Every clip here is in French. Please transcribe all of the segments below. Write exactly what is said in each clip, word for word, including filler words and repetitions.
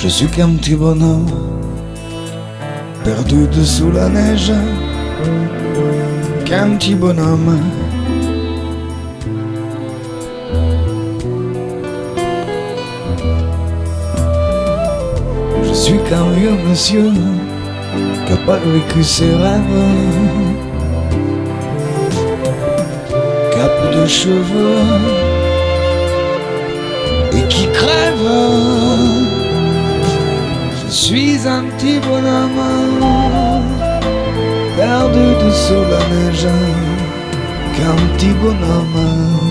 Je suis qu'un petit bonhomme perdu dessous la neige, qu'un petit bonhomme. Je suis qu'un vieux monsieur qui n'a pas vécu ses rêves, qui a peu de cheveux et qui crève. Je suis un petit bonhomme perdu dessous la neige, qu'un petit bonhomme.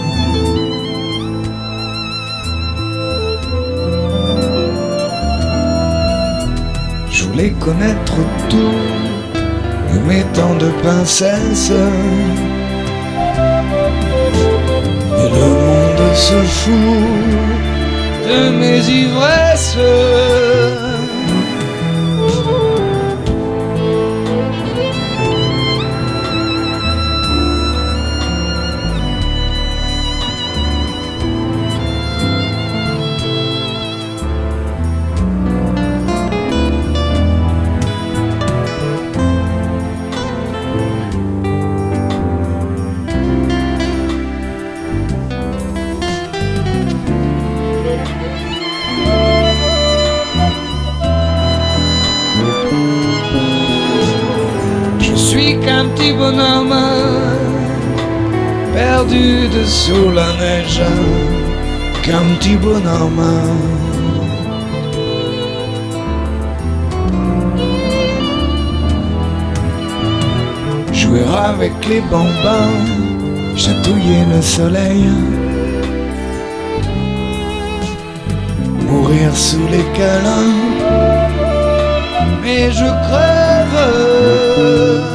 Je voulais connaître tout, aimer tant de princesses, mais le monde se fout de mes ivresses. Je suis qu'un petit bonhomme perdu dessous la neige, qu'un petit bonhomme. Jouer avec les bambins, chatouiller le soleil, mourir sous les câlins, mais je crève.